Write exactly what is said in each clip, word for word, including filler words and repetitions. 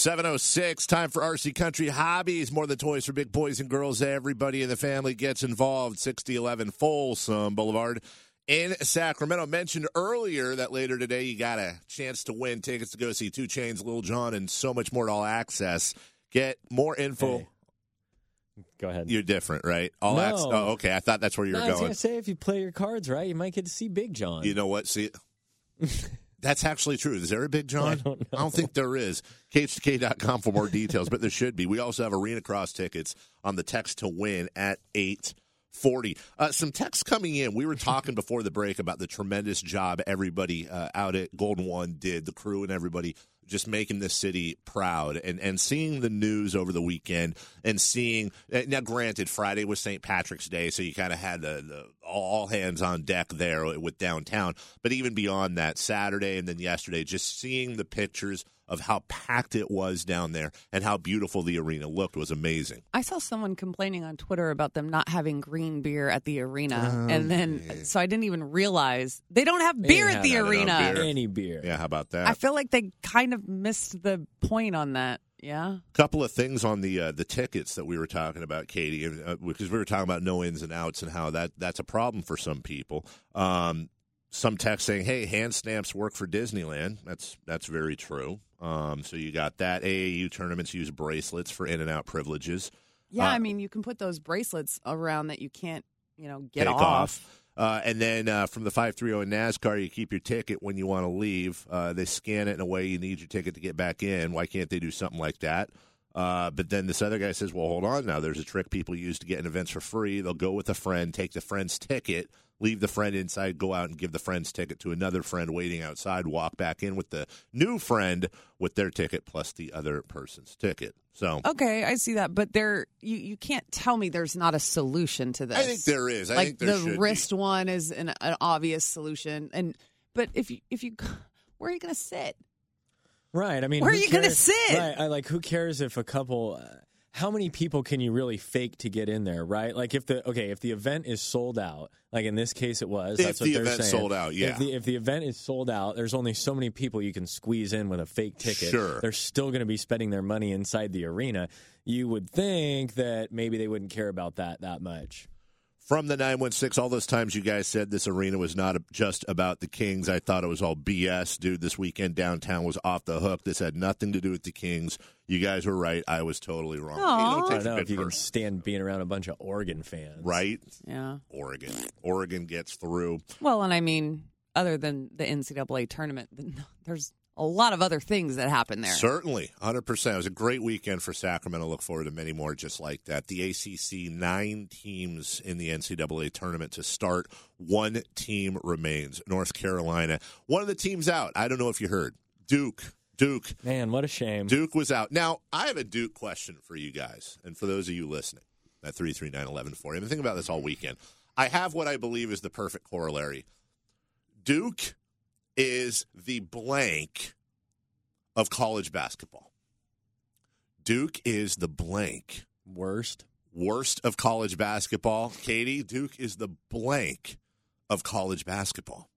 seven oh six, time for R C Country Hobbies. More than toys for big boys and girls. Everybody in the family gets involved. sixty eleven Folsom Boulevard in Sacramento. Mentioned earlier that later today you got a chance to win tickets to go see Two Chainz, Lil Jon, and so much more at All Access. Get more info. Hey. Go ahead. You're different, right? All no. Access. Oh, okay. I thought that's where you were no, going. I was going to say, if you play your cards right, you might get to see Big John. You know what? See... That's actually true. Is there a Big John? I don't know. I don't think there is. K H T K dot com for more details, but there should be. We also have Arena Cross tickets on the text to win at eight forty. Uh, some texts coming in. We were talking before the break about the tremendous job everybody uh, out at Golden One did, the crew and everybody just making this city proud. And, and seeing the news over the weekend and seeing, now granted, Friday was Saint Patrick's Day, so you kind of had the, the all hands on deck there with downtown. But even beyond that, Saturday and then yesterday, just seeing the pictures of how packed it was down there and how beautiful the arena looked was amazing. I saw someone complaining on Twitter about them not having green beer at the arena. Oh, and then, yeah. so I didn't even realize they don't have They beer didn't at the have arena. beer. Any beer. Yeah, how about that? I feel like they kind of missed the point on that. Yeah. Couple of things on the uh, the tickets that we were talking about, Katie, uh, because we were talking about no ins and outs and how that that's a problem for some people. Um, some text saying, "Hey, hand stamps work for Disneyland." That's that's very true. Um, so you got that. A A U tournaments use bracelets for in and out privileges. Yeah, Uh, I mean, you can put those bracelets around that you can't, you know, get take off. off. Uh, and then uh, from the five thirty in NASCAR, you keep your ticket when you want to leave. Uh, they scan it in a way you need your ticket to get back in. Why can't they do something like that? Uh, but then this other guy says, well, hold on now. There's a trick people use to get in events for free. They'll go with a friend, take the friend's ticket, leave the friend inside, go out and give the friend's ticket to another friend waiting outside, walk back in with the new friend with their ticket plus the other person's ticket. So Okay, I see that, but there, you, you can't tell me there's not a solution to this. I think there is. I like think there the should wrist be. one is an, an obvious solution, and but if you if you, where are you going to sit? Right. I mean, Where who are you gonna cares- sit? Right. I like. Who cares if a couple? Uh, how many people can you really fake to get in there? Right. Like if the okay, if the event is sold out, like in this case it was. If that's what the they're event's saying. sold out, yeah. If the, if the event is sold out, there's only so many people you can squeeze in with a fake ticket. Sure. They're still going to be spending their money inside the arena. You would think that maybe they wouldn't care about that that much. From the nine one six, all those times you guys said this arena was not just about the Kings, I thought it was all B S. Dude, this weekend downtown was off the hook. This had nothing to do with the Kings. You guys were right. I was totally wrong. Aw. You I don't don't take know it if you can personal. stand being around a bunch of Oregon fans. Right? Yeah. Oregon. Oregon gets through. Well, and I mean, other than the N C double A tournament, there's a lot of other things that happen there. Certainly, one hundred percent. It was a great weekend for Sacramento. Look forward to many more just like that. The A C C, nine teams in the N C double A tournament to start. One team remains, North Carolina. One of the teams out. I don't know if you heard. Duke. Duke. Man, what a shame. Duke was out. Now, I have a Duke question for you guys, and for those of you listening, at three three nine, eleven forty. I've been thinking about this all weekend. I have what I believe is the perfect corollary. Duke is the blank of college basketball. Duke is the blank. Worst. Worst of college basketball. Katie, Duke is the blank of college basketball.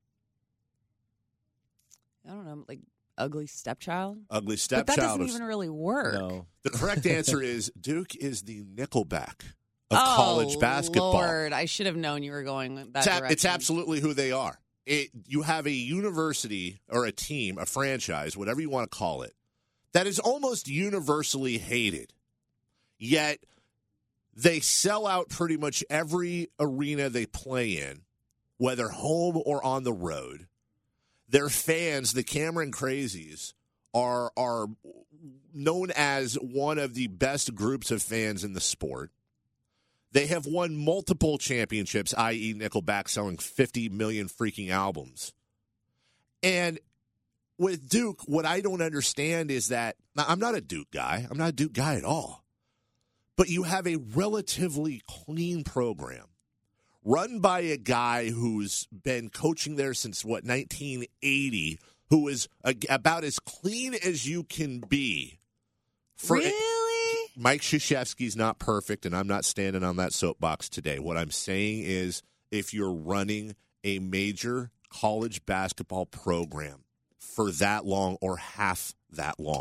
I don't know, like ugly stepchild. Ugly But stepchild. that doesn't of- even really work. No. The correct answer is Duke is the Nickelback of oh, college basketball. Lord, I should have known you were going that It's, ab- direction. it's absolutely who they are. It, you have a university or a team, a franchise, whatever you want to call it, that is almost universally hated. Yet they sell out pretty much every arena they play in, whether home or on the road. Their fans, the Cameron Crazies, are are known as one of the best groups of fans in the sport. They have won multiple championships, that is. Nickelback selling fifty million freaking albums. And with Duke, what I don't understand is that, now, I'm not a Duke guy. I'm not a Duke guy at all. But you have a relatively clean program run by a guy who's been coaching there since, what, nineteen eighty, who is a, about as clean as you can be. For Really? Mike Krzyzewski's not perfect, and I'm not standing on that soapbox today. What I'm saying is if you're running a major college basketball program for that long or half that long,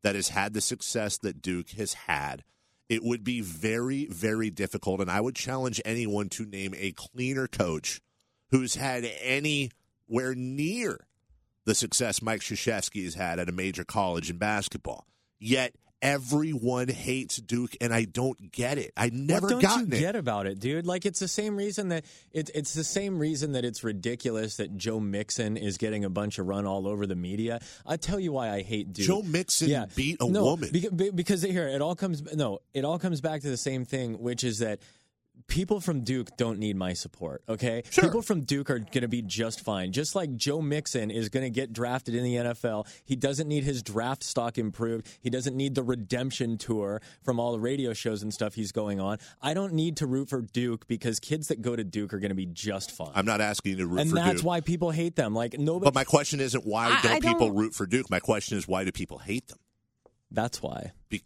that has had the success that Duke has had, it would be very, very difficult, and I would challenge anyone to name a cleaner coach who's had anywhere near the success Mike Krzyzewski has had at a major college in basketball. Yet everyone hates Duke, and I don't get it. I never what don't gotten you it. get about it, dude? Like, it's the same reason that it's it's the same reason that it's ridiculous that Joe Mixon is getting a bunch of run all over the media. I tell you why I hate Duke. Joe Mixon yeah. beat a no, woman because, because here it all comes no, it all comes back to the same thing, which is that people from Duke don't need my support, okay? Sure. People from Duke are going to be just fine. Just like Joe Mixon is going to get drafted in the N F L. He doesn't need his draft stock improved. He doesn't need the redemption tour from all the radio shows and stuff he's going on. I don't need to root for Duke because kids that go to Duke are going to be just fine. I'm not asking you to root and for Duke. And that's why people hate them. Like nobody. But my question isn't why I, don't I people don't... root for Duke? My question is why do people hate them? That's why. Be-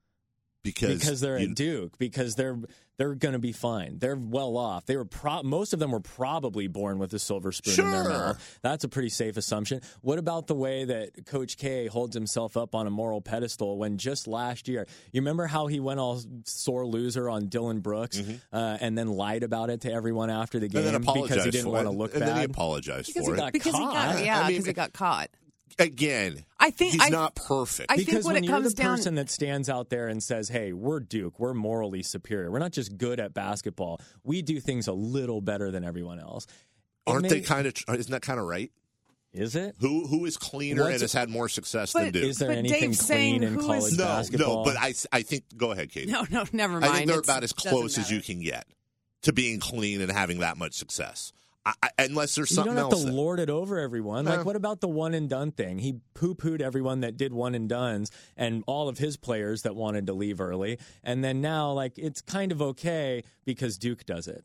because because they're you... at Duke. Because they're they're going to be fine. They're well off. They were pro- most of them were probably born with a silver spoon sure. in their mouth. That's a pretty safe assumption. What about the way that Coach K holds himself up on a moral pedestal when just last year, you remember how he went all sore loser on Dylan Brooks mm-hmm. uh, and then lied about it to everyone after the game because he didn't want to look and bad? And then he apologized because for he it. got because caught. he got yeah, I because mean, he got caught. Again, I think he's I, not perfect. I because think when when it you're comes the down, person that stands out there and says, "Hey, we're Duke. We're morally superior. We're not just good at basketball. We do things a little better than everyone else." It Aren't may, they kind of? Isn't that kind of right? Is it? Who who is cleaner What's and has had more success but, than Duke? Is there But anything Dave's clean saying in who college is- no, basketball? no. But I I think go ahead, Katie. no, no, never mind. I think they're It's- about as doesn't close as matter. you can get to being clean and having that much success. I, I, unless there's You something don't have else. to that- lord it over everyone. No. Like, what about the one and done thing? He poo-pooed everyone that did one and dones and all of his players that wanted to leave early. And then now, like, it's kind of okay because Duke does it.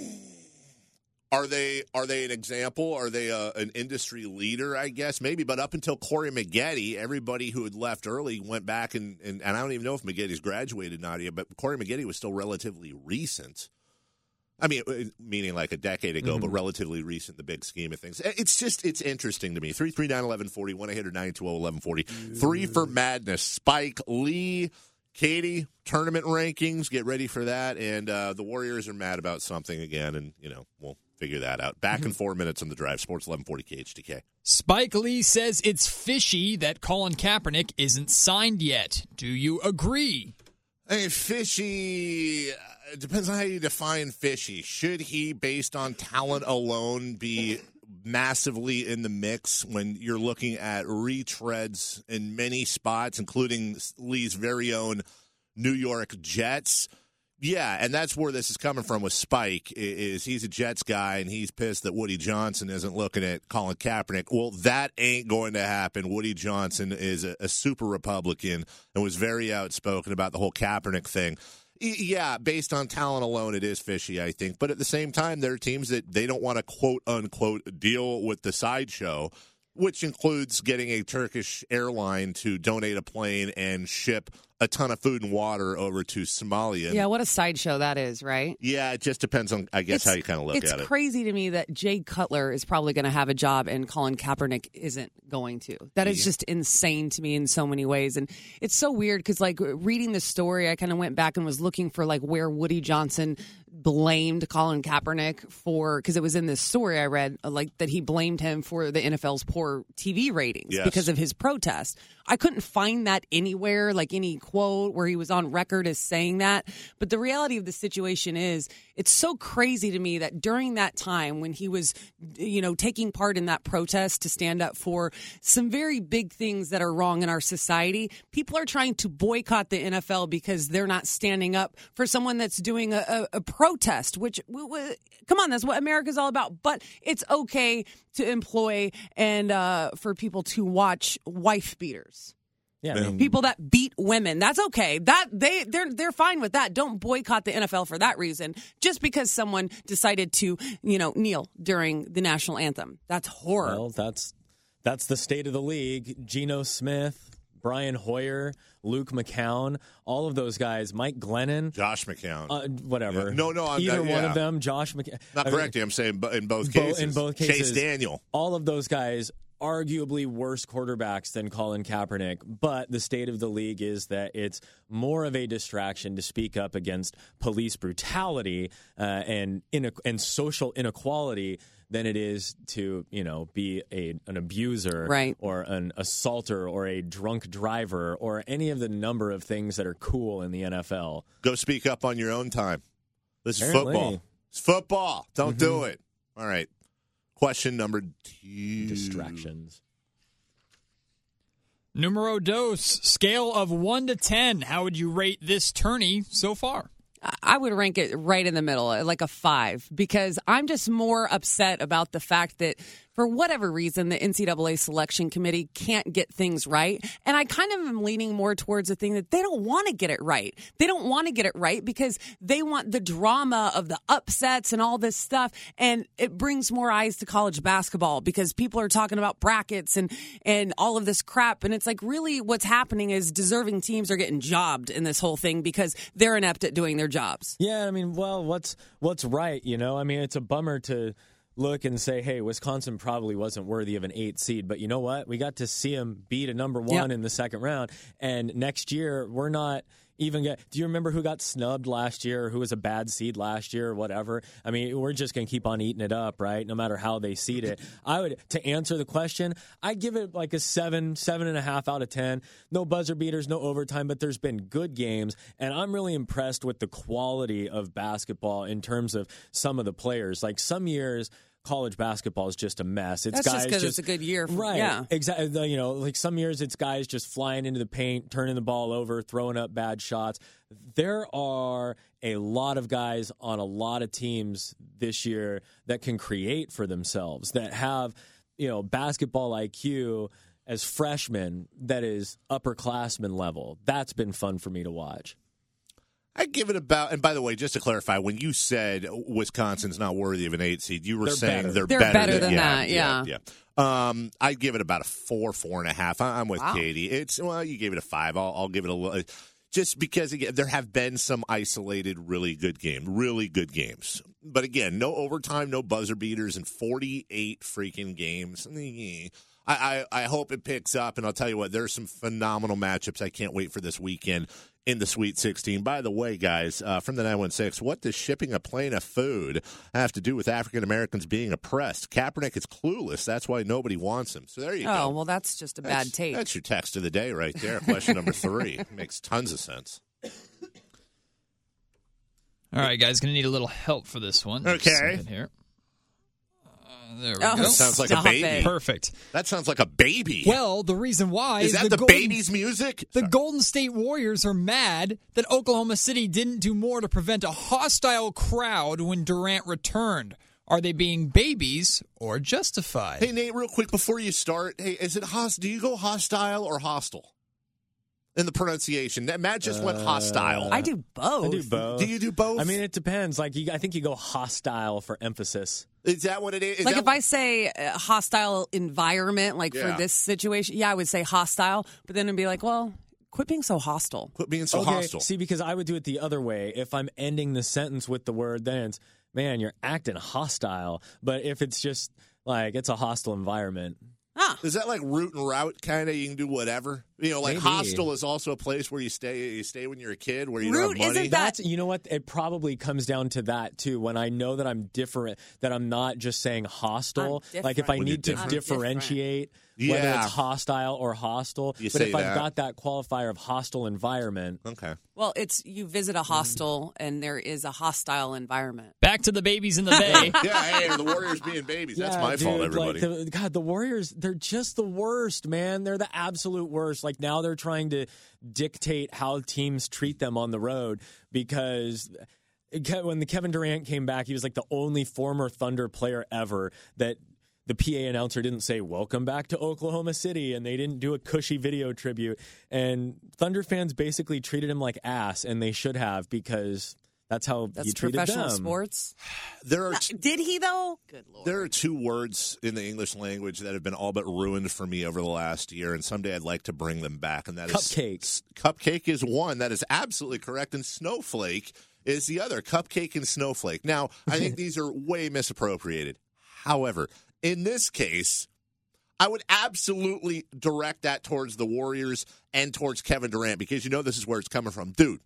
Are they are they an example? Are they a, an industry leader, I guess? Maybe. But up until Corey Maggette, everybody who had left early went back, and, and, and I don't even know if Maggette's graduated, Nadia, but Corey Maggette was still relatively recent. I mean, meaning like a decade ago, mm-hmm. but relatively recent in the big scheme of things. It's just, it's interesting to me. three three nine, eleven forty, one eight hundred nine two zero, eleven forty. Three for Madness. Spike Lee, Katie, tournament rankings. Get ready for that. And uh, the Warriors are mad about something again, and, you know, we'll figure that out. Back in four minutes on the drive. Sports eleven forty K H T K. Spike Lee says it's fishy that Colin Kaepernick isn't signed yet. Do you agree? Hey, fishy, it depends on how you define fishy. Should he, based on talent alone, be massively in the mix when you're looking at retreads in many spots, including Lee's very own New York Jets? Yeah, and that's where this is coming from with Spike, is he's a Jets guy, and he's pissed that Woody Johnson isn't looking at Colin Kaepernick. Well, that ain't going to happen. Woody Johnson is a, a super Republican and was very outspoken about the whole Kaepernick thing. Yeah, based on talent alone, it is fishy, I think. But at the same time, there are teams that they don't want to, quote-unquote, deal with the sideshow, which includes getting a Turkish airline to donate a plane and ship a ton of food and water over to Somalia. Yeah, what a sideshow that is, right? Yeah, it just depends on, I guess, It's- how you kind of look it's at it. It's crazy to me that Jay Cutler is probably going to have a job and Colin Kaepernick isn't going to. That is Yeah. just insane to me in so many ways. And it's so weird because, like, reading the story, I kind of went back and was looking for, like, where Woody Johnson blamed Colin Kaepernick for, because it was in this story I read, like, that he blamed him for the N F L's poor T V ratings Yes. because of his protest. I couldn't find that anywhere, like any quote where he was on record as saying that. But the reality of the situation is, it's so crazy to me that during that time when he was, you know, taking part in that protest to stand up for some very big things that are wrong in our society, people are trying to boycott the N F L because they're not standing up for someone that's doing a, a, a protest, which, w- w- come on, that's what America's all about. But it's okay to employ and uh, for people to watch wife beaters. Yeah, I mean, People that beat women. That's okay. That they they're they're fine with that. Don't boycott the N F L for that reason. Just because someone decided to, you know, kneel during the national anthem. That's horror. well, that's that's the state of the league. Geno Smith, Brian Hoyer, Luke McCown, all of those guys, Mike Glennon, Josh McCown. uh, whatever. Yeah. No, no, I'm either not- one yeah. of them, Josh McCown. Not I mean, correct. I'm saying bo- in both Bo- cases. in both Chase cases, Daniel. all of those guys arguably worse quarterbacks than Colin Kaepernick, but the state of the league is that it's more of a distraction to speak up against police brutality uh, and in and social inequality than it is to, you know, be a an abuser right. or an assaulter or a drunk driver or any of the number of things that are cool in the N F L. Go speak up on your own time. This is Apparently. football. It's football. Don't Mm-hmm. do it. All right. Question number two. Distractions. Numero dos, scale of one to ten. How would you rate this tourney so far? I would rank it right in the middle, like a five, because I'm just more upset about the fact that for whatever reason, the N C double A selection committee can't get things right. And I kind of am leaning more towards the thing that they don't want to get it right. They don't want to get it right because they want the drama of the upsets and all this stuff. And it brings more eyes to college basketball because people are talking about brackets and, and all of this crap. And it's like really what's happening is deserving teams are getting jobbed in this whole thing because they're inept at doing their jobs. Yeah, I mean, well, what's what's right, you know? I mean, it's a bummer to look and say, hey, Wisconsin probably wasn't worthy of an eight seed. But you know what? We got to see them beat a number one yep. in the second round. And next year, we're not even get. Do you remember who got snubbed last year or who was a bad seed last year or whatever? I mean, we're just going to keep on eating it up, right? No matter how they seed it. I would, to answer the question, I'd give it like a seven, seven and a half out of ten. No buzzer beaters, no overtime, but there's been good games. And I'm really impressed with the quality of basketball in terms of some of the players. Like some years, college basketball is just a mess. It's That's guys just because it's a good year. For, right. Yeah. Exactly. You know, like some years it's guys just flying into the paint, turning the ball over, throwing up bad shots. There are a lot of guys on a lot of teams this year that can create for themselves, that have, you know, basketball I Q as freshmen that is upperclassmen level. That's been fun for me to watch. I give it about, and by the way, just to clarify, when you said Wisconsin's not worthy of an eight seed, you were They're saying better. they're, They're better, better than, than yeah, that, yeah. yeah. yeah. Um, I'd give it about a four, four and a half. I, I'm with Wow. Katie. It's well, you gave it a five. I'll, I'll give it a little, just because again, there have been some isolated, really good games, really good games. But again, no overtime, no buzzer beaters, and forty-eight freaking games. I, I, I hope it picks up, and I'll tell you what, there's some phenomenal matchups. I can't wait for this weekend in the Sweet sixteen. By the way, guys, uh, from the nine one six, what does shipping a plane of food have to do with African Americans being oppressed? Kaepernick is clueless. That's why nobody wants him. So there you Oh, go. well, that's just a That's- bad take. That's your text of the day right there. Question number three. Makes tons of sense. All right, guys, going to need a little help for this one. Okay. Just a second here. Uh, there we Oh, go. That sounds like a stop baby. it. Perfect. That sounds like a baby. Well, the reason why is is, that the, Golden, baby's music? the Sorry. Golden State Warriors are mad that Oklahoma City didn't do more to prevent a hostile crowd when Durant returned. Are they being babies or justified? Hey, Nate, real quick before you start, hey, is it host? Do you go hostile or hostile in the pronunciation? Matt just went hostile. I do both. I do both. Do you do both? I mean, it depends. Like, you, I think you go hostile for emphasis. Is that what it is? Is like that, if I say a hostile environment, like Yeah. for this situation, yeah, I would say hostile, but then it'd be like, well, quit being so hostile. quit being so okay, hostile. see, because I would do it the other way. If I'm ending the sentence with the word, then it's, man, you're acting hostile. But if it's just like it's a hostile environment. Ah, Is that like root and route kind of? You can do whatever. You know, like Maybe. hostel is also a place where you stay. You stay when you're a kid, where you don't Root have money. isn't that- That's, you know what? It probably comes down to that too. When I know that I'm different, that I'm not just saying hostile. I'm Like if I When you're need to different. I'm differentiate whether Yeah. it's hostile or hostile. You but say if I've that. got that qualifier of hostile environment, Okay. well, it's you visit a hostel and there is a hostile environment. Back to the babies in the bay. Yeah, hey, the Warriors being babies. That's yeah, my dude, fault, everybody. Like the, God, the Warriors, they're just the worst, man. They're the absolute worst. Like now they're trying to dictate how teams treat them on the road because when the Kevin Durant came back, he was like the only former Thunder player ever that the P A announcer didn't say, welcome back to Oklahoma City, and they didn't do a cushy video tribute. And Thunder fans basically treated him like ass, and they should have because that's how That's you treated professional them. sports. there are Uh, Did he though? Good lord. There are two words in the English language that have been all but ruined for me over the last year, and someday I'd like to bring them back. And that Cupcake. is cupcake is one that is absolutely correct, and snowflake is the other. Cupcake and snowflake. Now, I think these are way misappropriated. However, in this case, I would absolutely direct that towards the Warriors and towards Kevin Durant because you know this is where it's coming from. Dude,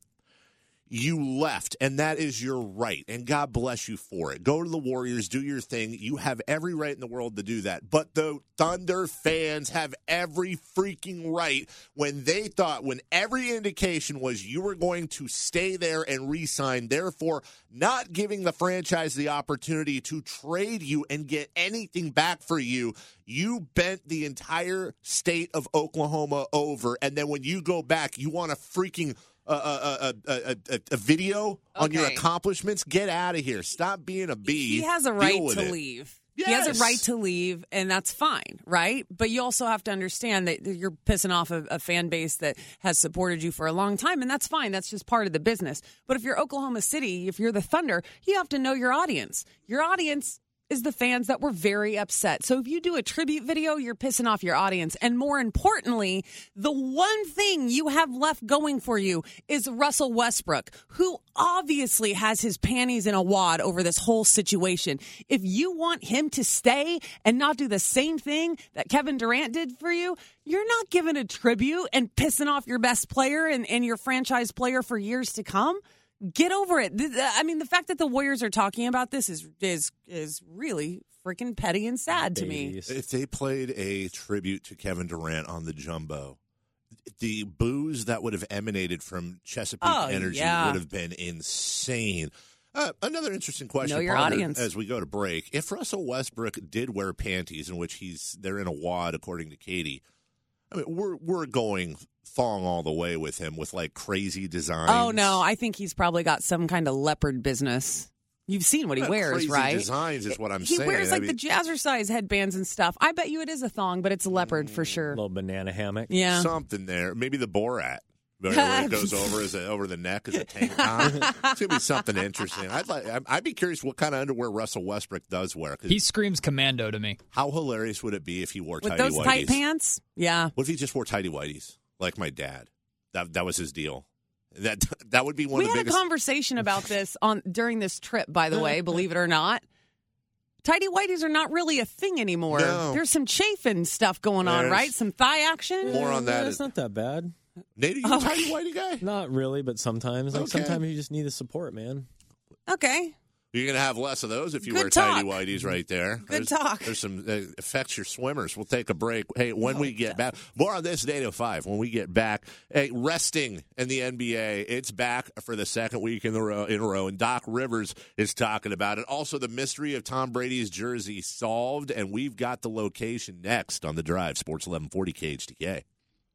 you left, and that is your right, and God bless you for it. Go to the Warriors, do your thing. You have every right in the world to do that. But the Thunder fans have every freaking right when they thought, when every indication was you were going to stay there and re-sign, therefore not giving the franchise the opportunity to trade you and get anything back for you, you bent the entire state of Oklahoma over, and then when you go back, you want to freaking A, a, a, a, a video on Okay. your accomplishments? Get out of here. Stop being a bee. He has a Deal right with to it. leave. Yes. He has a right to leave, and that's fine, right? But you also have to understand that you're pissing off a, a fan base that has supported you for a long time, and that's fine. That's just part of the business. But if you're Oklahoma City, if you're the Thunder, you have to know your audience. Your audience is the fans that were very upset. So if you do a tribute video, you're pissing off your audience. And more importantly, the one thing you have left going for you is Russell Westbrook, who obviously has his panties in a wad over this whole situation. If you want him to stay and not do the same thing that Kevin Durant did for you, you're not giving a tribute and pissing off your best player and, and your franchise player for years to come. Get over it. I mean, the fact that the Warriors are talking about this is is is really freaking petty and sad to me. Babies. If they played a tribute to Kevin Durant on the Jumbo, the boos that would have emanated from Chesapeake Oh, Energy yeah. would have been insane. Uh, another interesting question. Know your Ponder, audience. as we go to break. If Russell Westbrook did wear panties in which he's they're in a wad, according to Katie, I mean, we're we're going thong all the way with him with like crazy designs. Oh no, I think he's probably got some kind of leopard business. You've seen what he Not wears, crazy right? designs is what I'm he saying. wears like I the mean, jazzercise headbands and stuff. I bet you it is a thong, but it's a leopard for sure. Little banana hammock. Yeah. something there. Maybe the Borat. Where it goes over as a, over the neck as a tank top. It's gonna be something interesting. I'd like. I'd be curious what kind of underwear Russell Westbrook does wear. 'Cause He screams commando to me. how hilarious would it be if he wore With tidy those whities? tight pants? Yeah. What if he just wore tidy whities like my dad? That that was his deal. That that would be one We of the had biggest. a conversation about this on during this trip, by the way, believe it or not. Tidy whities are not really a thing anymore. No. There's some chafing stuff going on, There's right? Some thigh action. more on that. Yeah, it's not that bad. Nate, are you Oh. a tidy whitey guy? Not really, but sometimes. Like Okay. sometimes you just need the support, man. Okay. You're gonna have less of those if you Good wear tidy talk. whities right there. Good there's, talk. There's some uh, affects your swimmers. We'll take a break. Hey, when we get back, more on this at eight oh five. When we get back, hey, resting in the N B A, it's back for the second week in the row in a row, and Doc Rivers is talking about it. Also, the mystery of Tom Brady's jersey solved, and we've got the location next on the Drive. Sports eleven forty K H T K.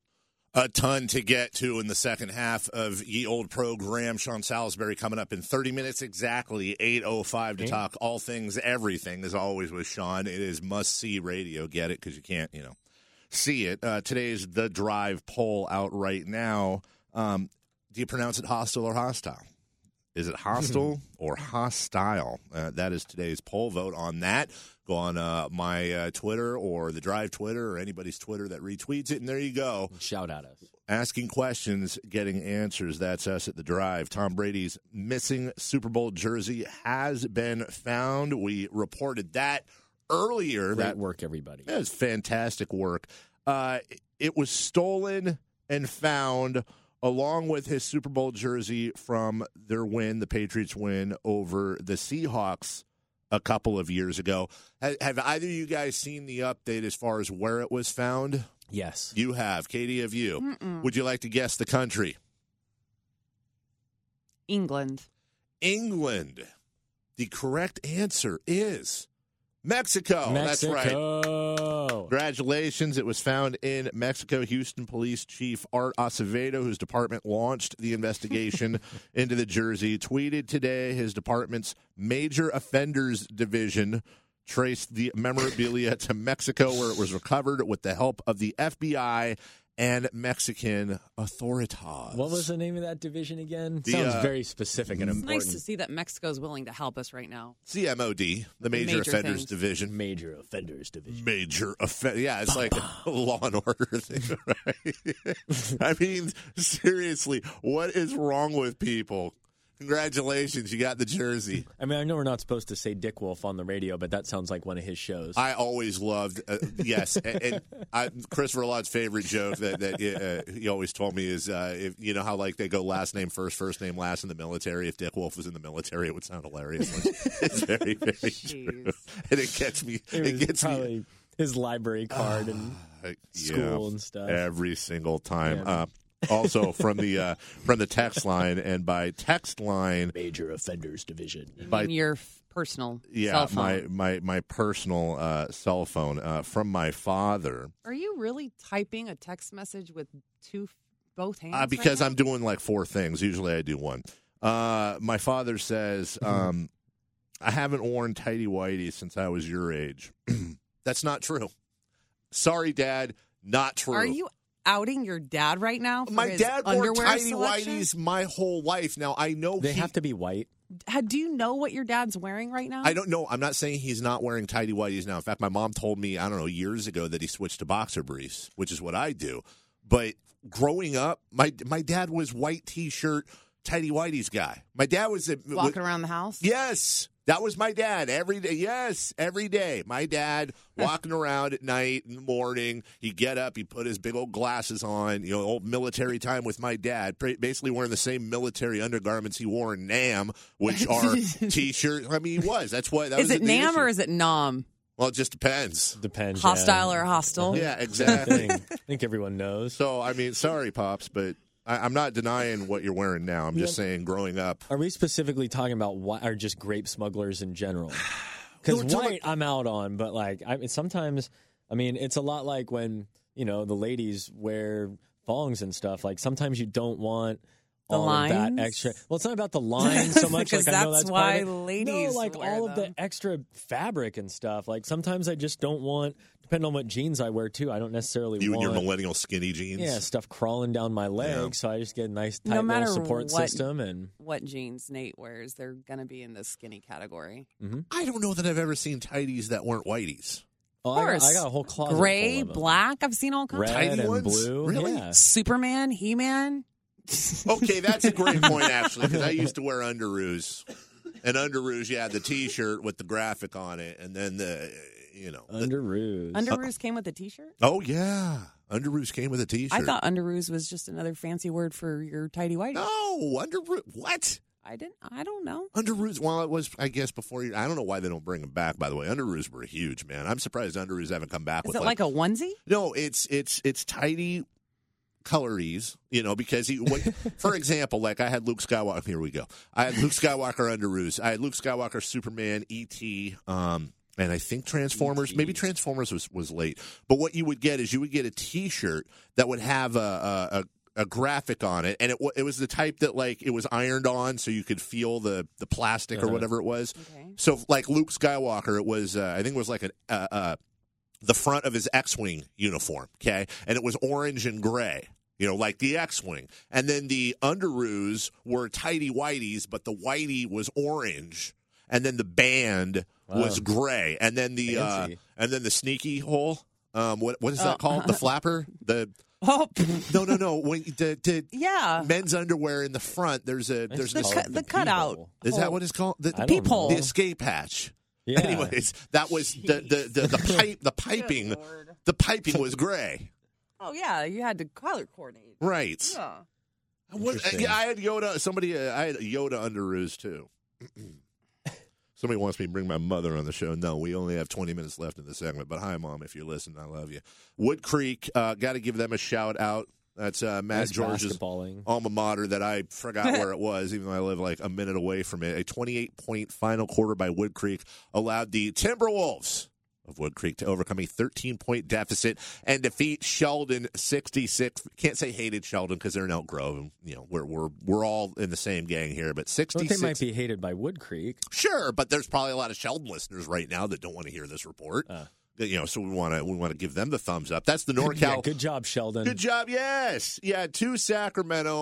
A ton to get to in the second half of Ye Old Program. Sean Salisbury coming up in thirty minutes exactly, eight oh five, to Okay. talk all things, everything, as always with Sean. It is must-see radio. Get it? Because you can't, you know, see it. Uh, today's The Drive poll out right now. Um, do you pronounce it hostile or hostile? Is it hostile or hostile? Uh, that is today's poll. Vote on that. Go on uh, my uh, Twitter or the Drive Twitter or anybody's Twitter that retweets it, and there you go. Shout at us. Asking questions, getting answers. That's us at the Drive. Tom Brady's missing Super Bowl jersey has been found. We reported that earlier. Great that work, everybody. That was fantastic work. Uh, it was stolen and found along with his Super Bowl jersey from their win, the Patriots win over the Seahawks a couple of years ago. Have, have either of you guys seen the update as far as where it was found? Yes. You have. Katie, have you? Mm-mm. Would you like to guess the country? England. England. The correct answer is Mexico. That's right. Mexico. Congratulations. It was found in Mexico. Houston Police Chief Art Acevedo, whose department launched the investigation into the jersey, tweeted today his department's Major Offenders Division traced the memorabilia to Mexico, where it was recovered with the help of the F B I and Mexican authorities. What was the name of that division again? The, Sounds uh, very specific and It's important. nice to see that Mexico's willing to help us right now. C M O D, the Major, Major Offenders things. Division. Major Offenders Division. Major offense. Yeah, it's like a Law and Order thing, right? I mean, seriously, what is wrong with people? Congratulations, you got the jersey. I mean, I know we're not supposed to say Dick Wolf on the radio, but that sounds like one of his shows. I always loved, uh, yes, and, and I, Christopher Lott's favorite joke that, that uh, he always told me is, uh, if you know how like they go last name first, first name last in the military. If Dick Wolf was in the military, it would sound hilarious. It's very, very Jeez. true, and it gets me. it, It, was gets probably me his library card and uh, school yeah, and stuff. every single time. Yeah. Uh, also from the uh, from the text line, and by text line, Major Offenders Division. by In your f- personal yeah, cell phone. my my my personal uh, cell phone uh, from my father. Are you really typing a text message with two, both hands? Uh, because right I'm doing like four things. Usually I do one. Uh, my father says, um, I haven't worn tighty whities since I was your age. That's not true. Sorry, Dad. Not true. Are you outing your dad right now? For My his dad wore underwear tighty selection? whities my whole life. Now, I know They he, have to be white. Ha- Do you know what your dad's wearing right now? I don't know. I'm not saying he's not wearing tighty whities now. In fact, my mom told me, I don't know, years ago that he switched to boxer briefs, which is what I do. But growing up, my my dad was white T-shirt, tighty whities guy. My dad was a, Walking around the house? Yes, that was my dad every day. Yes, every day. My dad walking around at night in the morning. He'd get up, he'd put his big old glasses on, you know, old military time with my dad, basically wearing the same military undergarments he wore in Nam, which are T-shirts. I mean, he was. That's why. That Is was it the Nam issue. or is it Nom? Well, it just depends. Depends. Hostile yeah. or hostile? Yeah, Same exactly. thing. I think everyone knows. So, I mean, sorry, Pops, but I, I'm not denying what you're wearing now. I'm just saying growing up. Are we specifically talking about white or just grape smugglers in general? Because No, we're talking- white, I'm out on, but like I mean, sometimes, I mean, it's a lot like when you know the ladies wear thongs and stuff. Like sometimes you don't want The all of that lines? extra. Well, it's not about the lines so much. Because like I know that's that's why part of it. ladies No, like wear all of them. the extra fabric and stuff. Like sometimes I just don't want. Depending on what jeans I wear too, I don't necessarily You and want your millennial skinny jeans. yeah stuff crawling down my leg. Yeah. So I just get a nice No tight matter little support what- system and. What jeans Nate wears, they're going to be in the skinny category. I don't know that I've ever seen tighties that weren't whiteys. Oh, I, got, course. I got a whole closet Gray, full of them. black, I've seen all kinds. Red Tiny and ones? blue. Really? Yeah. Superman, He-Man. Okay, that's a great point, actually, because I used to wear underoos. And underoos, you had the T-shirt with the graphic on it, and then the, you know. the- Underoos. Underoos came with a T-shirt? oh, yeah. Underoos came with a T-shirt. I thought underoos was just another fancy word for your tighty whities. No, underoos. What? I didn't. I don't know. Underoos, well, it was, I guess, before you. I don't know why they don't bring them back, by the way. Underoos were huge, man. I'm surprised underoos haven't come back Is with it like a onesie? No, it's it's it's tidy colories, you know, because he, what, for example, like I had Luke Skywalker. Here we go. I had Luke Skywalker underoos. I had Luke Skywalker, Superman, E T, um, and I think Transformers. Maybe Transformers was, was late. But what you would get is you would get a T-shirt that would have a a, a a graphic on it, and it it was the type that like it was ironed on, so you could feel the the plastic or Uh-huh. whatever it was. Okay. So like Luke Skywalker, it was uh, I think it was like an uh, uh, the front of his X-wing uniform, okay, and it was orange and gray. You know, like the X-wing, and then the underoos were tighty whities, but the whitey was orange, and then the band Wow. was gray, and then the uh, Fancy. and then the sneaky hole. Um, what what is Oh. that called? The flapper. The Oh, no no no. When the, the yeah. men's underwear in the front, there's a I there's just The this. call cut- it the cutout. peephole. Is that hole. what it's called? The, I don't peephole. the know. escape hatch. Yeah. Anyways, that was the the the, the pipe. The piping. Good Lord. The piping was gray. Oh yeah, you had to color coordinate. Right. Yeah. What, Interesting. yeah, I had Yoda. Somebody. Uh, I had Yoda underoos too. Somebody wants me to bring my mother on the show. No, we only have twenty minutes left in the segment. But hi, Mom, if you're listening, I love you. Wood Creek. Uh, Got to give them a shout out. That's uh, Matt Nice George's basketballing. alma mater that I forgot where it was, even though I live like a minute away from it. A twenty-eight point final quarter by Wood Creek allowed the Timberwolves of Wood Creek to overcome a thirteen point deficit and defeat Sheldon sixty-six. Can't say hated Sheldon because they're in Elk Grove. And, you know, we're we're we're all in the same gang here, but But sixty-six. they might be hated by Wood Creek. Sure, but there's probably a lot of Sheldon listeners right now that don't want to hear this report. Uh. You know, so we want to we want to give them the thumbs up. That's the NorCal. Yeah, good job, Sheldon. Good job, yes. Yeah, to Sacramento,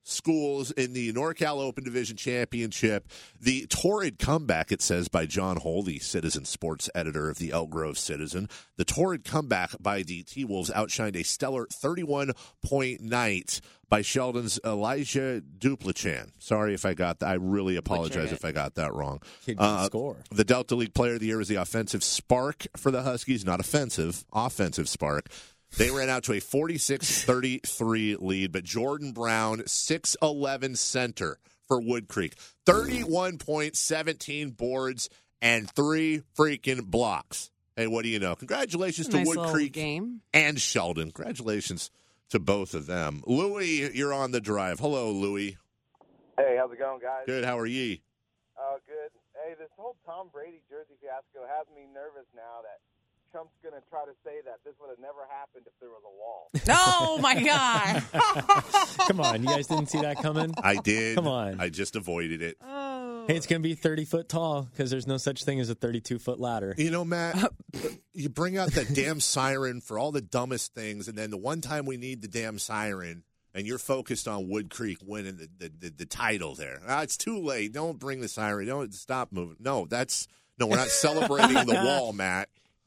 schools in the NorCal Open Division Championship. The torrid comeback, it says, by John Hole, the Citizen sports editor of the Elk Grove Citizen. The torrid comeback by the T-Wolves outshined a stellar thirty-one point night by Sheldon's Elijah Duplichan. Sorry if I got that. I really apologize Legit. if I got that wrong. Kid can Uh, score. The Delta League Player of the Year was the offensive spark for the Huskies, not offensive, offensive spark. They ran out to a forty-six thirty-three lead, but Jordan Brown, six eleven center for Wood Creek, thirty-one point one seven boards and three freaking blocks. Hey, what do you know? Congratulations to Nice Wood little Creek game. and Sheldon. Congratulations to both of them. Louie, you're on the drive. Hello, Louie. Hey, how's it going, guys? Good. How are ye? Oh, good. Hey, this whole Tom Brady jersey fiasco has me nervous now that Trump's going to try to say that this would have never happened if there was a wall. Oh, my God. Come on, you guys didn't see that coming? I did. Come on. I just avoided it. Oh. Hey, it's going to be thirty foot tall because there's no such thing as a thirty-two foot ladder. You know, Matt, you bring out that damn siren for all the dumbest things, and then the one time we need the damn siren, and you're focused on Wood Creek winning the, the, the, the title there. Ah, it's too late. Don't bring the siren. Don't stop moving. No, that's no. We're not celebrating the wall, Matt.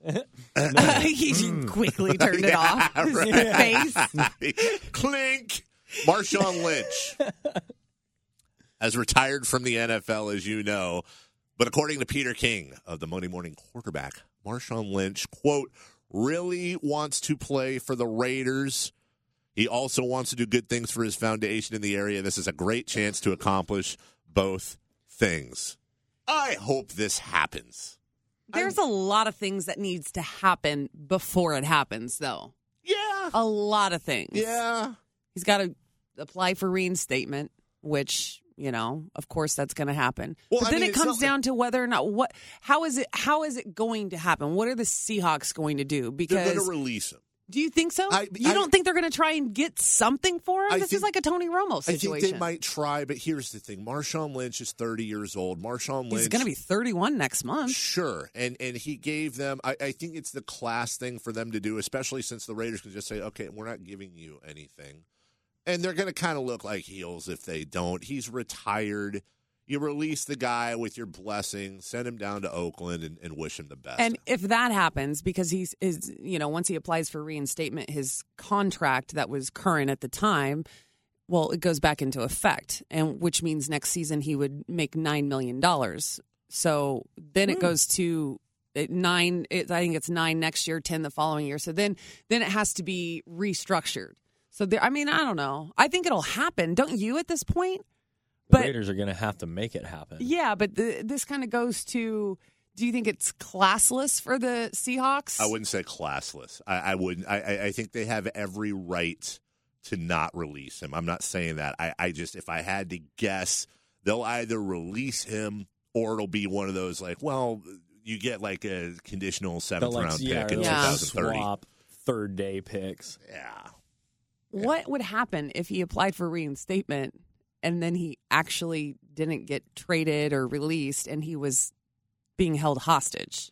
He quickly turned it Yeah, off. His right. face. Clink. Marshawn Lynch has retired from the N F L, as you know. But according to Peter King of the Monday Morning Quarterback, Marshawn Lynch, quote, really wants to play for the Raiders. He also wants to do good things for his foundation in the area. This is a great chance to accomplish both things. I hope this happens. There's a lot of things that needs to happen before it happens, though. Yeah. A lot of things. Yeah. He's got to apply for reinstatement, which, you know, of course that's going to happen. Well, but I then mean, it it's comes not down to whether or not what how is it how is it going to happen? What are the Seahawks going to do? They're Because going to release him. do you think so? I- you I- don't think they're going to try and get something for him? I This think- is like a Tony Romo I situation. think they might try, but here's the thing. Marshawn Lynch is thirty years old. Marshawn Lynch He's going to be thirty-one next month. Sure, and and he gave them. I, I think it's the class thing for them to do, especially since the Raiders can just say, "Okay, we're not giving you anything," and they're going to kind of look like heels if they don't. He's retired. You release the guy with your blessing, send him down to Oakland, and, and wish him the best. And if that happens, because he's is you know once he applies for reinstatement, his contract that was current at the time, well, it goes back into effect, and which means next season he would make nine million dollars. So then it goes to it nine. It, I think it's nine next year, ten the following year. So then then it has to be restructured. So there, I mean, I don't know. I think it'll happen, don't you? At this point. The But- Raiders are going to have to make it happen. Yeah, but the, this kind of goes to, do you think it's classless for the Seahawks? I wouldn't say classless. I, I wouldn't. I, I- I think they have every right to not release him. I'm not saying that. I, I just, if I had to guess, they'll either release him or it'll be one of those like, well, you get like a conditional seventh They'll, like, round yeah, pick in they'll Yeah. twenty thirty. swap third day picks. Yeah. What would happen if he applied for reinstatement and then he actually didn't get traded or released and he was being held hostage?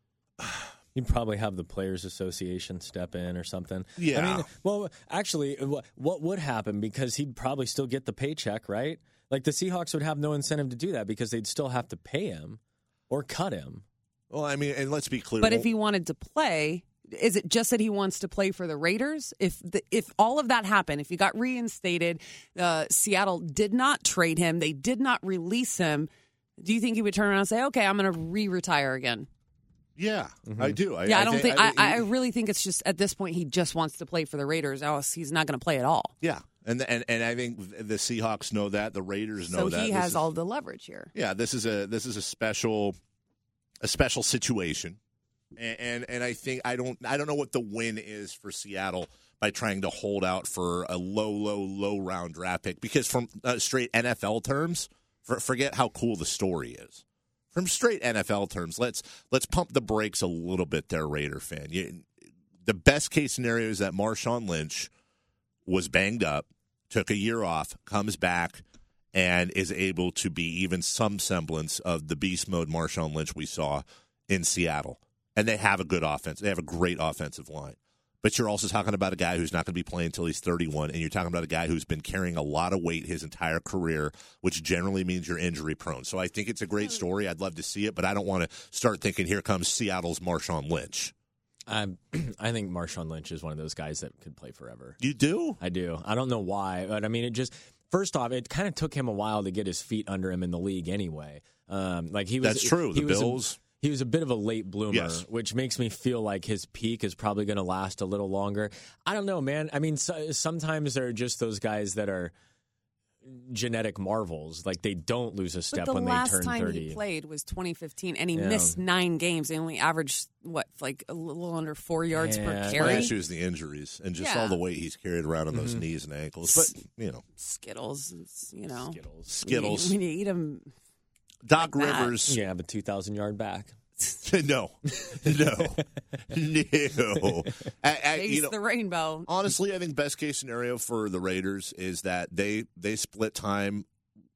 You'd probably have the Players Association step in or something. Yeah. I mean, well, actually, what, what would happen, because he'd probably still get the paycheck, right? Like, the Seahawks would have no incentive to do that because they'd still have to pay him or cut him. Well, I mean, and let's be clear. But if he wanted to play, is it just that he wants to play for the Raiders? If the, if all of that happened, if he got reinstated, uh, Seattle did not trade him, they did not release him, do you think he would turn around and say, okay, I'm going to re-retire again? yeah, I do. I, Yeah, I don't think, I, I, I really think it's just, at this point, he just wants to play for the Raiders, else he's not going to play at all. yeah, and and and I think the Seahawks know that. The Raiders know So that. he This has is- all the leverage here. Yeah, this is a this is a special a special situation, and, and and I think I don't I don't know what the win is for Seattle by trying to hold out for a low low low round draft pick, because from uh, straight N F L terms, for, forget how cool the story is. From straight N F L terms, let's let's pump the brakes a little bit there, Raider fan. You, the best case scenario is that Marshawn Lynch was banged up, took a year off, comes back, and is able to be even some semblance of the beast mode Marshawn Lynch we saw in Seattle. And they have a good offense. They have a great offensive line. But you're also talking about a guy who's not going to be playing until he's thirty-one, and you're talking about a guy who's been carrying a lot of weight his entire career, which generally means you're injury prone. So I think it's a great story. I'd love to see it, but I don't want to start thinking, here comes Seattle's Marshawn Lynch. Um, I think Marshawn Lynch is one of those guys that could play forever. You do? I do. I don't know why, but I mean, it just first off, it kind of took him a while to get his feet under him in the league anyway. Um, like he was. That's true. He The was Bills. A, he was a bit of a late bloomer, Yes. which makes me feel like his peak is probably going to last a little longer. I don't know, man. I mean, so, sometimes there are just those guys that are genetic marvels. Like they don't lose a step but the when they last turn time thirty. he played was twenty fifteen, and he Yeah. missed nine games. They only averaged what, like a little under four yards Yeah. per Well, carry. Last year was the injuries and just Yeah. all the weight he's carried around on those knees and ankles. But, you know, Skittles, it's, you know, Skittles. Skittles. When you, when you eat them, Doc like that. Rivers. Yeah, but two thousand yard back. no. No. No. I, I, chase you know, the rainbow. honestly, I think best case scenario for the Raiders is that they they split time.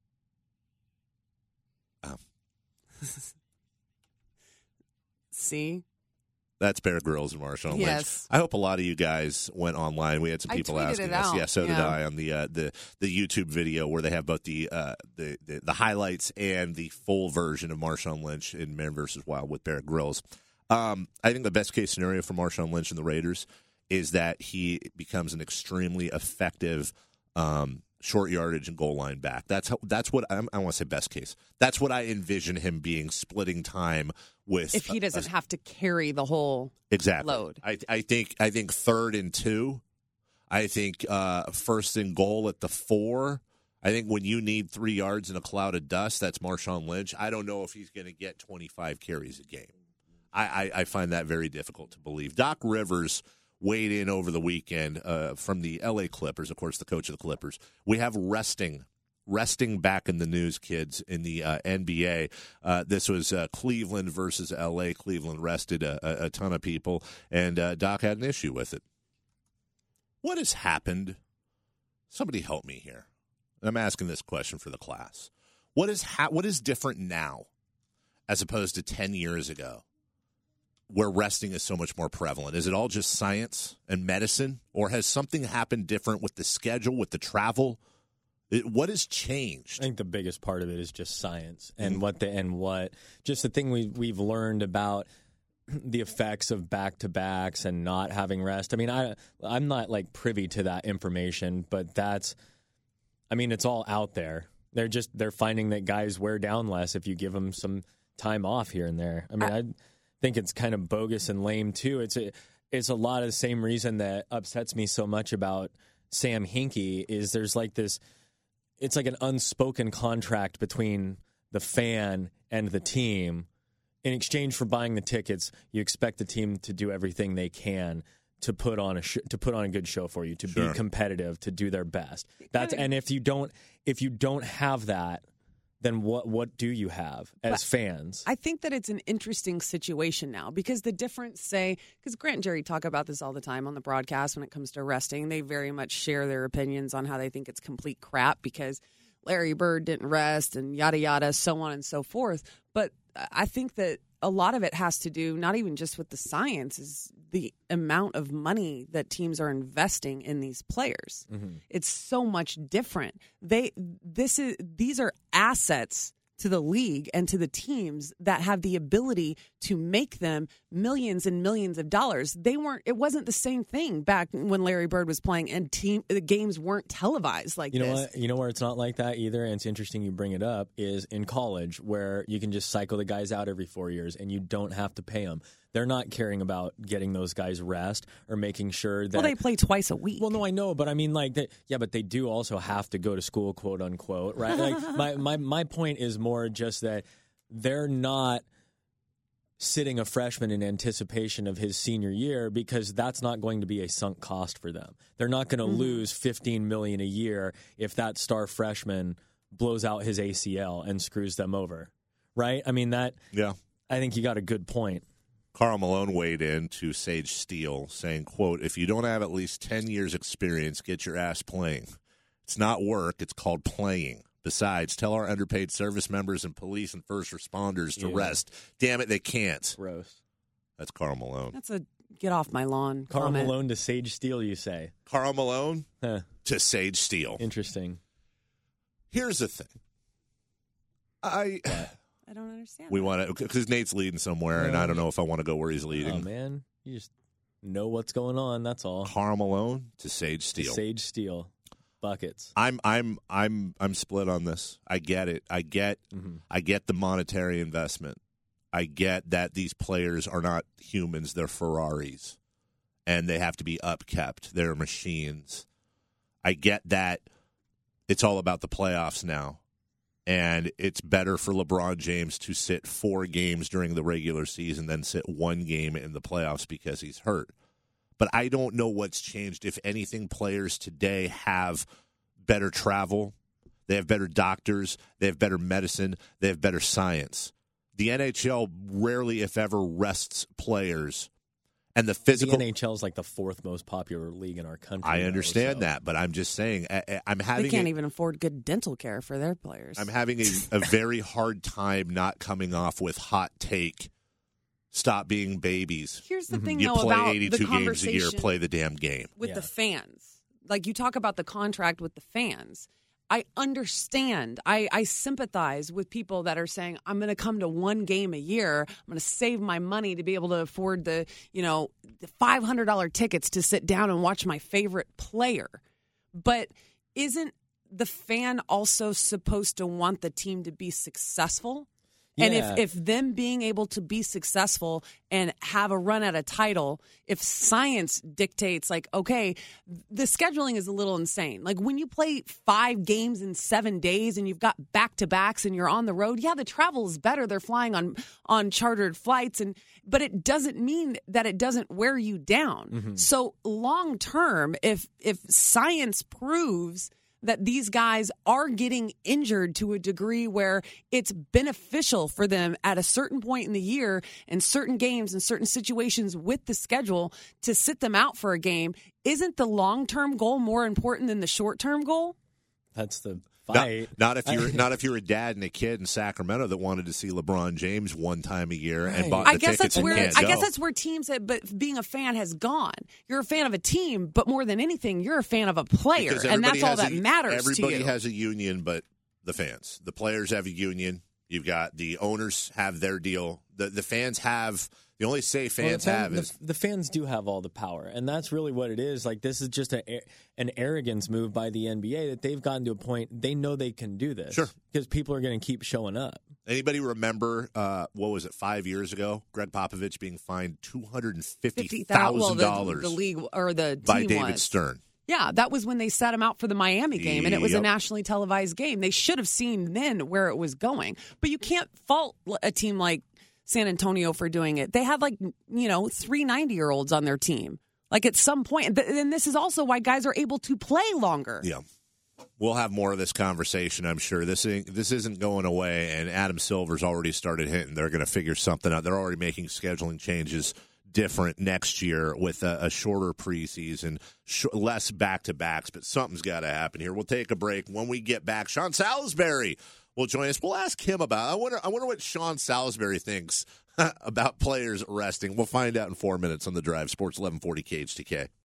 Oh, See, that's Bear Grylls and Marshawn Lynch. Yes. I hope a lot of you guys went online. We had some I people tweeted asking it us. out. Yeah, so did Yeah. I on the uh, the the YouTube video where they have both the, uh, the the the highlights and the full version of Marshawn Lynch in Man versus Wild with Bear Grylls. Um, I think the best case scenario for Marshawn Lynch and the Raiders is that he becomes an extremely effective um, short yardage and goal line back. That's how. That's what I'm, I want to say. Best case. That's what I envision him being, splitting time with. if he a- doesn't a- have to carry the whole exactly. load. I, I think. I think third and two. I think uh, first and goal at the four. I think when you need three yards in a cloud of dust, that's Marshawn Lynch. I don't know if he's going to get twenty-five carries a game. I, I, I find that very difficult to believe. Doc Rivers weighed in over the weekend uh, from the L A Clippers, of course, the coach of the Clippers. We have resting, resting back in the news, kids, in the uh, N B A. Uh, this was uh, Cleveland versus L A. Cleveland rested a, a, a ton of people, and uh, Doc had an issue with it. What has happened? Somebody help me here. And I'm asking this question for the class. What is ha- what is different now as opposed to ten years ago, where resting is so much more prevalent? Is it all just science and medicine, or has something happened different with the schedule, with the travel? It, what has I changed? think the biggest part of it is just science and Mm-hmm. what the and what just the thing we we've learned about the effects of back to backs and not having rest. I mean, I I'm not like privy to that information, but that's I mean, it's all out there. They're just they're finding that guys wear down less if you give them some time off here and there. I mean, I, I think it's kind of bogus and lame too. It's a it's a lot of the same reason that upsets me so much about Sam Hinkie is there's like this. It's like an unspoken contract between the fan and the team. In exchange for buying the tickets, you expect the team to do everything they can to put on a sh- to put on a good show for you, to Sure. be competitive, to do their best. That's kinda- and if you don't if you don't have that, then what what do you have as But fans? I think that it's an interesting situation now because the difference, say, because Grant and Jerry talk about this all the time on the broadcast when it comes to resting. They very much share their opinions on how they think it's complete crap because Larry Bird didn't rest and yada, yada, so on and so forth. But I think that a lot of it has to do not even just with the science, is the amount of money that teams are investing in these players. Mm-hmm. It's so much different. They this is these are assets to the league and to the teams that have the ability to make them millions and millions of dollars. They weren't. It wasn't the same thing back when Larry Bird was playing and team the games weren't televised like You know this. what? You know where it's not like that either, and it's interesting you bring it up, is in college where you can just cycle the guys out every four years and you don't have to pay them. They're not caring about getting those guys rest or making sure that. Well, they play twice a week. Well, no, I know, but I mean, like, they, yeah, but they do also have to go to school, quote unquote, right? Like, my, my, my point is more just that they're not sitting a freshman in anticipation of his senior year because that's not going to be a sunk cost for them. They're not going to Mm-hmm. lose fifteen million dollars a year if that star freshman blows out his A C L and screws them over, right? I mean, that. Yeah. I think you got a good point. Karl Malone weighed in to Sage Steele saying, quote, if you don't have at least ten years experience, get your ass playing. It's not work. It's called playing. Besides, tell our underpaid service members and police and first responders to Yeah. rest. Damn it, they can't. Gross. That's Karl Malone. That's a Get off my lawn. Karl comment. Malone to Sage Steele, you say? Karl Malone Huh. to Sage Steele. Interesting. Here's the thing. I I don't understand. we that. want to because Nate's leading somewhere, and I don't know if I want to go where he's leading. Oh, man. You just know what's going on. That's all. Karl Malone to Sage To Steele. Sage Steele. Buckets. I'm I'm I'm I'm split on this. I get it. I get Mm-hmm. I get the monetary investment. I get that these players are not humans, they're Ferraris. And they have to be upkept. They're machines. I get that it's all about the playoffs now. And it's better for LeBron James to sit four games during the regular season than sit one game in the playoffs because he's hurt. But I don't know what's changed. If anything, players today have better travel. They have better doctors. They have better medicine. They have better science. The N H L rarely, if ever, rests players. And the physical... The N H L is like the fourth most popular league in our country. I though, understand so. that, but I'm just saying, I, I'm having... They can't a, even afford good dental care for their players. I'm having a, a very hard time not coming off with hot take. Stop being babies. Here's the thing, You though, play about eighty-two the games a year, conversation play the damn game. with Yeah. the fans. Like, you talk about the contract with the fans. I understand. I, I sympathize with people that are saying, I'm going to come to one game a year. I'm going to save my money to be able to afford the, you know, the five hundred dollars tickets to sit down and watch my favorite player. But isn't the fan also supposed to want the team to be successful? And Yeah. if, if them being able to be successful and have a run at a title, if science dictates, like, okay, the scheduling is a little insane. Like, when you play five games in seven days and you've got back-to-backs and you're on the road, yeah, the travel is better. They're flying on, on chartered flights, and but it doesn't mean that it doesn't wear you down. Mm-hmm. So long-term, if if science proves that these guys are getting injured to a degree where it's beneficial for them at a certain point in the year and certain games and certain situations with the schedule to sit them out for a game, isn't the long-term goal more important than the short-term goal? That's the Not, fight. not if you're not if you're a dad and a kid in Sacramento that wanted to see LeBron James one time a year and Right. bought the I guess tickets that's and where can't I go. guess that's where teams that, but being a fan has gone. You're a fan of a team, but more than anything, you're a fan of a player, Because and that's everybody all has that a- matters to Everybody you. has a union, but the fans, the players have a union. You've got the owners have their deal. The the fans have the only say Well, fans the, fan- have the, is the fans do have all the power, and that's really what it is. Like, this is just a, an arrogance move by the N B A that they've gotten to a point they know they can do this. Sure. Because people are going to keep showing up. anybody remember uh, what was it five years ago? Greg Popovich being fined two hundred and fifty thousand well, dollars the, the league or the by team David was. Stern. Yeah, that was when they set him out for the Miami game, and it was a Yep. nationally televised game. They should have seen then where it was going. But you can't fault a team like San Antonio for doing it. They had, like, you know, three ninety-year-olds on their team. Like, at some point, and this is also why guys are able to play longer. Yeah. We'll have more of this conversation, I'm sure. This ain't, this isn't going away, and Adam Silver's already started hinting they're going to figure something out. They're already making scheduling changes different next year with a, a shorter preseason, sh- less back-to-backs, but something's got to happen here. We'll take a break. When we get back, Sean Salisbury will join us. We'll ask him about I wonder I wonder what Sean Salisbury thinks about players resting. We'll find out in four minutes on The Drive. Sports eleven forty K H T K.